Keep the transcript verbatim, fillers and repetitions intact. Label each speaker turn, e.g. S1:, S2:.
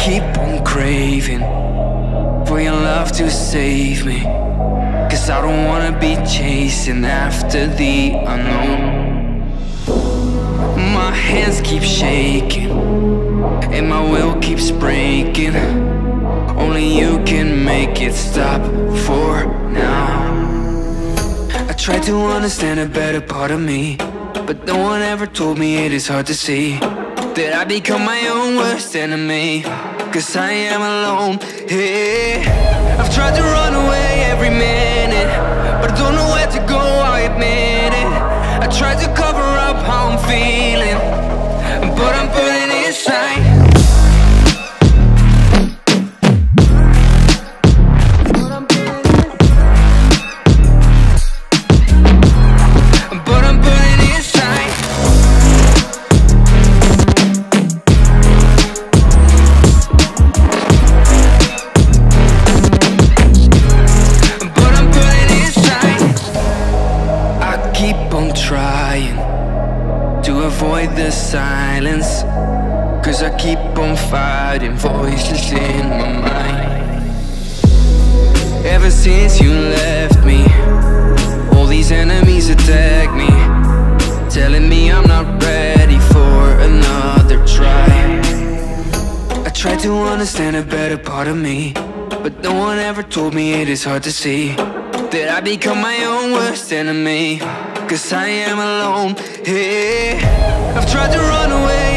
S1: keep on craving for your love to save me, 'cause I don't wanna be chasing after the unknown. My hands keep shaking and my will keeps breaking. Only you can make it stop for now. I tried to understand a better part of me, but no one ever told me it is hard to see that I become my own worst enemy, 'cause I am alone. Hey, I've tried to run away every minute, but I don't know where to go, I admit it. I tried to cover up how I'm feeling, but I'm burning inside. Trying to avoid the silence, 'cause I keep on fighting voices in my mind. Ever since you left me, all these enemies attack me, telling me I'm not ready for another try. I tried to understand a better part of me, but no one ever told me it is hard to see that I become my own worst enemy, 'cause I am alone. Hey, I've tried to run away